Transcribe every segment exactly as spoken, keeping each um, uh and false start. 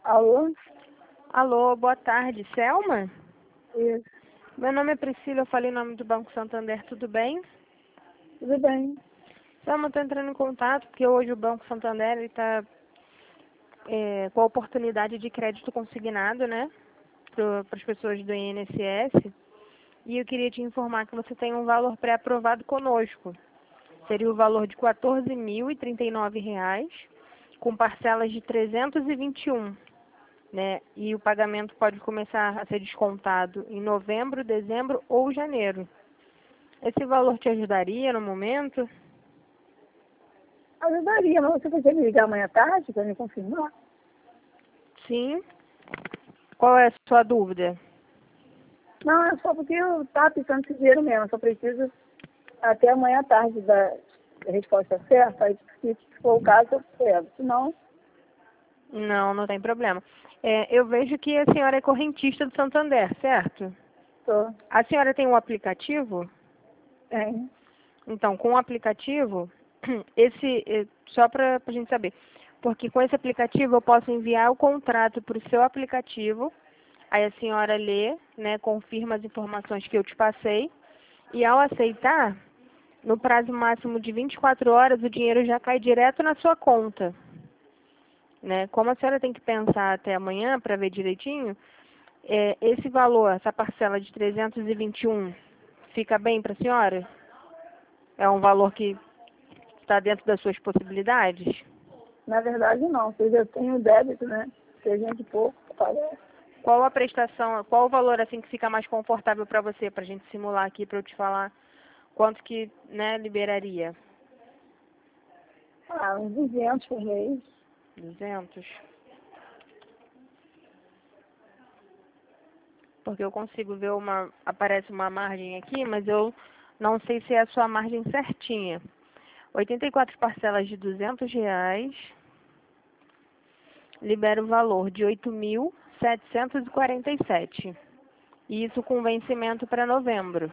Alô? Alô, boa tarde. Selma? Isso. Meu nome é Priscila, eu falei em nome do Banco Santander, tudo bem? Tudo bem? Selma, estou entrando em contato porque hoje o Banco Santander está é, com a oportunidade de crédito consignado, né, para as pessoas do I N S S. E eu queria te informar que você tem um valor pré-aprovado conosco. Seria o valor de quatorze mil e trinta e nove reais, com parcelas de trezentos e vinte e um. Né? E o pagamento pode começar a ser descontado em novembro, dezembro ou janeiro. Esse valor te ajudaria no momento? Ajudaria, mas você consegue me ligar amanhã à tarde para me confirmar? Sim. Qual é a sua dúvida? Não, é só porque eu estava precisando desse dinheiro mesmo. Eu só preciso até amanhã à tarde da resposta certa. Aí, se for o caso, eu pego. Se não, Não, não tem problema. É, eu vejo que a senhora é correntista do Santander, certo? tô. A senhora tem um aplicativo? Tem. Então, com o aplicativo, esse, eh, só para a gente saber, porque com esse aplicativo eu posso enviar o contrato para o seu aplicativo, aí a senhora lê, né, confirma as informações que eu te passei, e ao aceitar, no prazo máximo de vinte e quatro horas, o dinheiro já cai direto na sua conta. Né? Como a senhora tem que pensar até amanhã para ver direitinho, é, esse valor, essa parcela de trezentos e vinte e um, fica bem para a senhora? É um valor que está dentro das suas possibilidades? Na verdade, não. Porque eu tenho débito, né? Seja de pouco, parece. Qual a prestação, qual o valor assim que fica mais confortável para você, para a gente simular aqui, para eu te falar quanto que, né, liberaria? Ah, uns duzentos por mês. duzentos? Porque eu consigo ver uma, aparece uma margem aqui, mas eu não sei se é a sua margem certinha. oitenta e quatro parcelas de duzentos reais, libera o valor de oito mil setecentos e quarenta e sete. E isso com vencimento para novembro.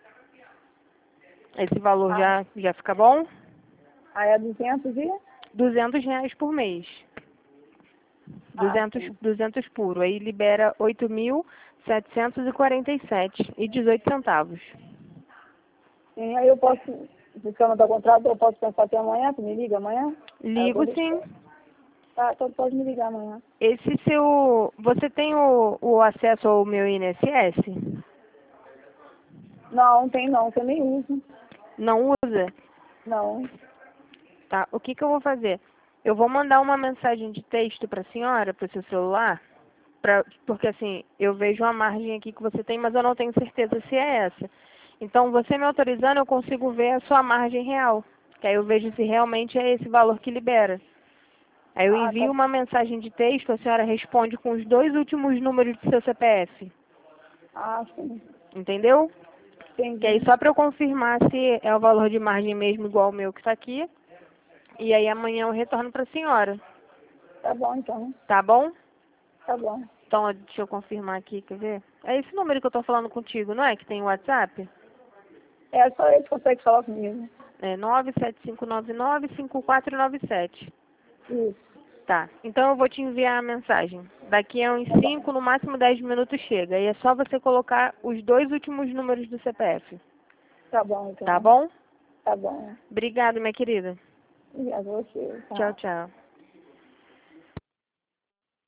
Esse valor Ah, já, já fica bom? aí é duzentos e... duzentos reais por mês. Ah, duzentos, sim. duzentos puro. Aí libera oito mil setecentos e quarenta e sete e dezoito centavos. Sim, aí eu posso, se você não está contrato, eu posso pensar até amanhã, tu me liga amanhã? Aí eu Ligo dou sim. resposta. Tá, então pode me ligar amanhã. Esse seu. Você tem o, o acesso ao meu I N S S? Não, tem não, que eu nem uso. Não usa? Não. Tá. O que, que eu vou fazer? Eu vou mandar uma mensagem de texto para a senhora, para o seu celular, pra, porque assim, eu vejo uma margem aqui que você tem, mas eu não tenho certeza se é essa. Então, você me autorizando, eu consigo ver a sua margem real. Que aí eu vejo se realmente é esse valor que libera. Aí eu Ah, tá. envio uma mensagem de texto, a senhora responde com os dois últimos números do seu C P F. Ah, sim. Entendeu? Que aí Entendi. só para eu confirmar se é o valor de margem mesmo igual o meu que está aqui. E aí amanhã eu retorno para a senhora. Tá bom, então. Tá bom? Tá bom. Então, ó, deixa eu confirmar aqui, quer ver? É esse número que eu tô falando contigo, não é? Que tem o WhatsApp? É, só ele consegue falar comigo. É nove sete cinco nove nove cinco quatro nove sete. Isso. Tá. Então eu vou te enviar a mensagem. Daqui a uns Tá bom. cinco, no máximo dez minutos chega. E é só você colocar os dois últimos números do C P F. Tá bom, então. Tá bom? Tá bom. Obrigada, minha querida. Obrigada a você. Tchau, Tá. tchau.